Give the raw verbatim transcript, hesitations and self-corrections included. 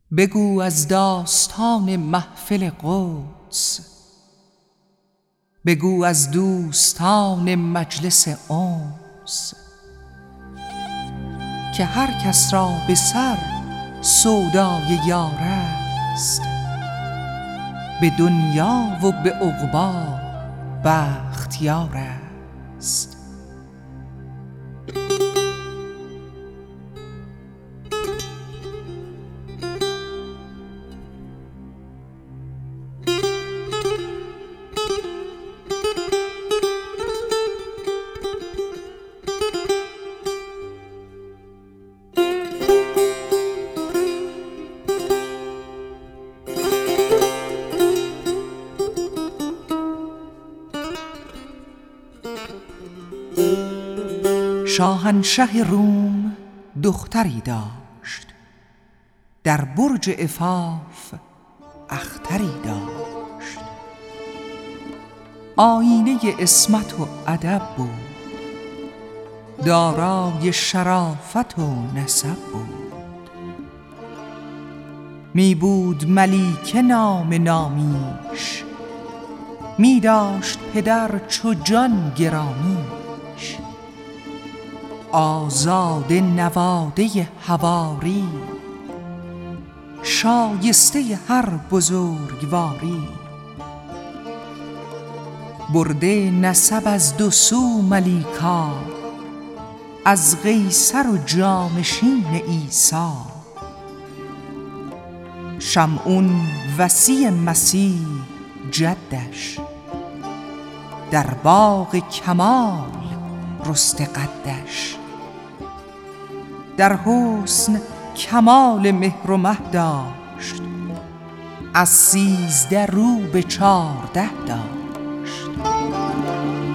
بگو از داستان محفل قدس، بگو از دوستان مجلس انس، که هر کس را به سر سودای یار است، به دنیا و به عقبی بختیار است. شاهنشه روم دختری داشت، در برج عفاف اختری داشت. آینه عصمت و ادب بود، دارای شرافت و نسب بود. می بود ملیکه نام نامیش، می داشت پدر چو جان گرامیش. آزاده نواده حواری، شایسته هر بزرگواری. برده نسب از دو سو ملیکا، از قیصر و جانشین عیسی. شمعون وصی مسیح جدش، در باغ کمال رسته قدش. در حسن کمال مهر و مه داشت، از سیزده رو به چارده داشت.